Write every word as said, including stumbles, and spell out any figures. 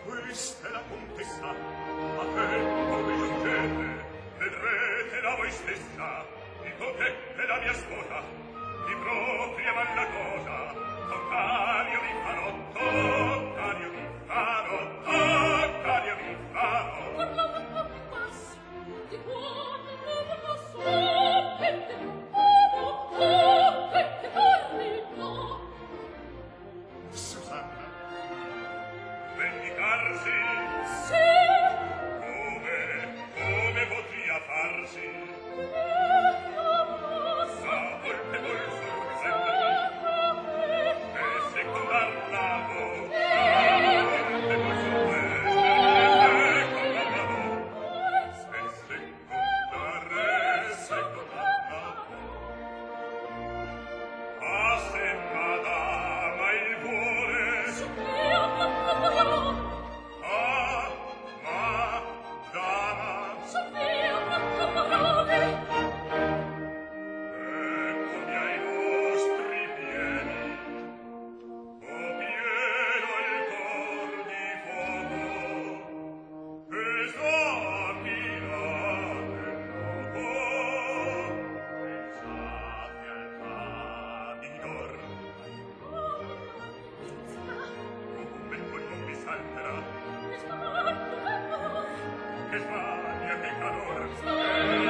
questa è la contessa, a che come giungete, vedrete la voi stessa, dico che è la mia sposa, di propria malla cosa, toccario vi farò, toccario vi farò, toccario vi farò. Parlava con passi, di quando non lo so, e te non può, oh, e che torni, no. Susanna, vendicarsi? Sì. Come, come potria farsi? La colpevol sorprendermi e secondarla voi. La colpevol sorprendermi e secondarla voi. E secondare, secondarla voi. Ah, se madama il vuole. Sì, io non Ah, madama. Sofia, non parole. Eccomi ai vostri piedi, o pieno il cor di fuoco, esaminate l'uomo, pensate al cadidor, un bel colpo mi salterà, che smania, che calor,